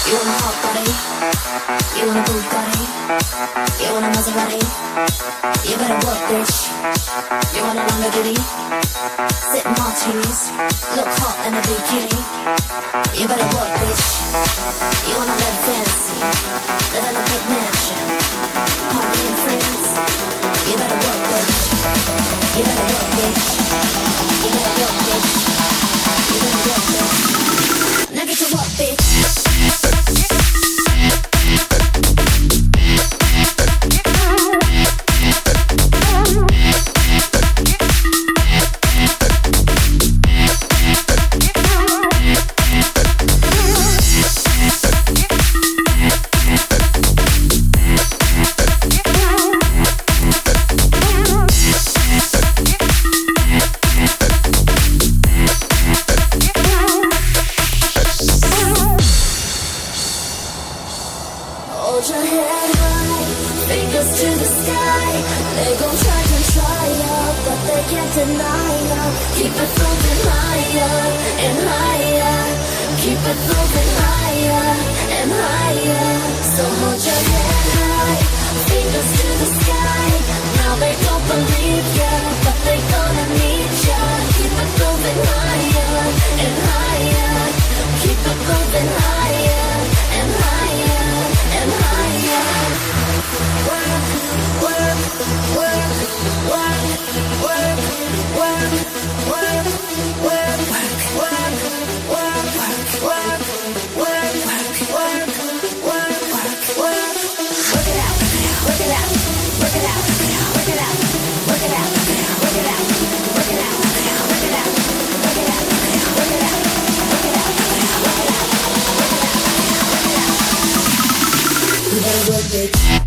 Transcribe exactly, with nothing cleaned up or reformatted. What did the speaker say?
You want a hot body? You want a Bugatti? You want a Maserati? You better work, bitch. You want a Lamborghini? Sip martinis, look hot in a bikini. You better work, bitch. You want a red fence? Live in a big mansion, party and friends. You better work, bitch. You better work, bitch. You better work, bitch. You better work, bitch. Now get to work, bitch. Hold your head high, fingers to the sky. They gon' try to try ya, but they can't deny ya. Keep it moving higher and higher. Keep it moving higher and higher. So hold your head high, fingers to the sky. Now they don't believe ya, but they gonna need ya. Keep it moving higher and higher. Keep it moving higher and higher. And higher. Work, work, work, work, work, work, work, work, work, work, work, work, work, work, work, work. Work it out, work it out, work it out, work it out, work it out, work it out, work it out, work it out, work it out, work it out, work it out, work it out, work it out. You better work, bitch.